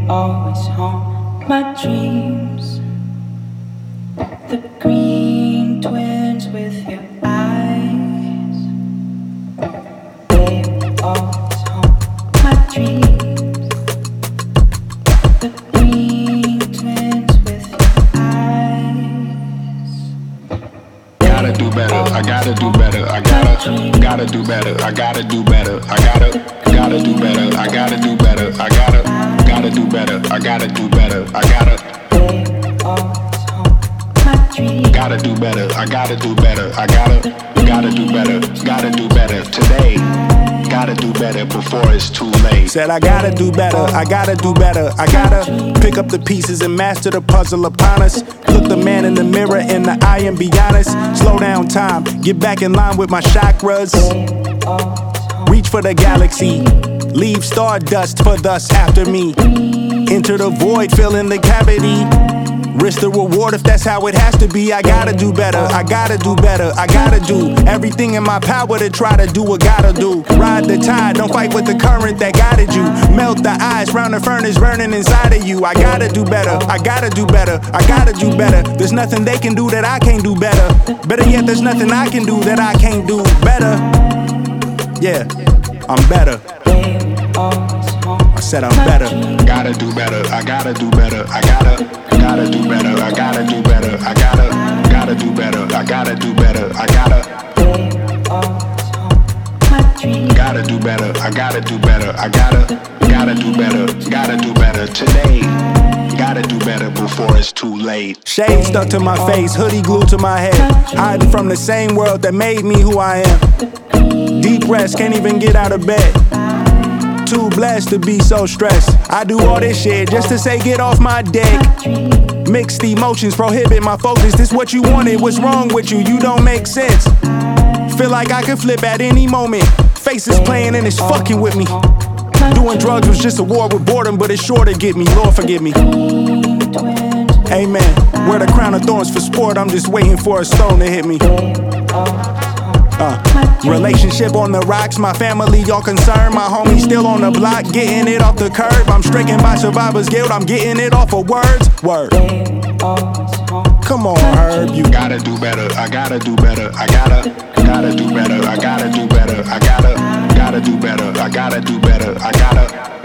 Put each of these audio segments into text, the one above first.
always haunt my dreams. The green twins with your eyes. They always haunt my dreams. The green twins with your eyes. Gotta do better, I gotta do better, I gotta do better, I gotta do better, I gotta do better, I gotta do better, I gotta do better, I gotta do better, I gotta do better, I gotta do better, I gotta do better, gotta do better today. Gotta do better before it's too late. Said I gotta do better, I gotta do better. I gotta pick up the pieces and master the puzzle upon us. Look the man in the mirror in the eye and be honest. Slow down time, get back in line with my chakras. Reach for the galaxy, leave stardust for thus after me. Enter the void, fill in the cavity. Risk the reward if that's how it has to be. I gotta do better, I gotta do better, I gotta do everything in my power to try to do what gotta do. Ride the tide, don't fight with the current that guided you. Melt the ice round the furnace burning inside of you. I gotta do better, I gotta do better, I gotta do better. There's nothing they can do that I can't do better. Better yet, there's nothing I can do that I can't do better. Yeah, I'm better. I said I'm better. Gotta do better, I gotta do better, I gotta do better, I gotta do better, I gotta do better, I gotta do better, I gotta do better, I gotta do better, I gotta do better, gotta do better today. Gotta do better before it's too late. Shade stuck to my face, hoodie glued to my head. Hiding from the same world that made me who I am. Deep rest, can't even get out of bed. Too blessed to be so stressed. I do all this shit just to say get off my dick. Mixed emotions prohibit my focus. This what you wanted, what's wrong with you? You don't make sense. Feel like I could flip at any moment. Faces playing and it's fucking with me. Doing drugs was just a war with boredom, but it's sure to get me. Lord forgive me. Amen. Wear the crown of thorns for sport. I'm just waiting for a stone to hit me. Relationship on the rocks, my family all concerned. My homie still on the block, getting it off the curb. I'm stricken by survivor's guilt, I'm getting it off of words. Word. Come on, Herb, you gotta do better, I gotta do better, I gotta do better, I gotta do better, I gotta do better, I gotta do better, I gotta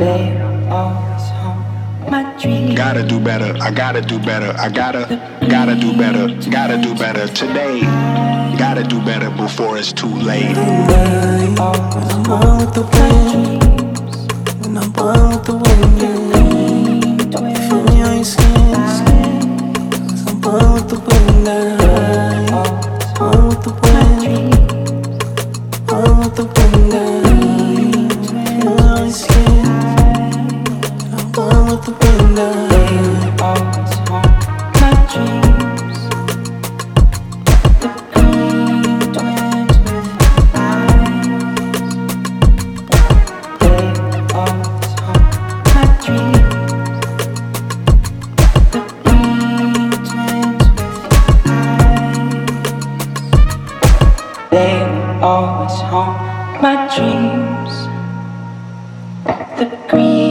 do better, I gotta do better, I gotta do better today. Gotta do better before it's too late. When I'm on with the wind, when I'm on with the wind, you feel me on your skin, 'cause I'm on with the wind, on with the wind, on with the wind, you feel me on your skin, I'm on with the wind. They will always haunt my dreams. The green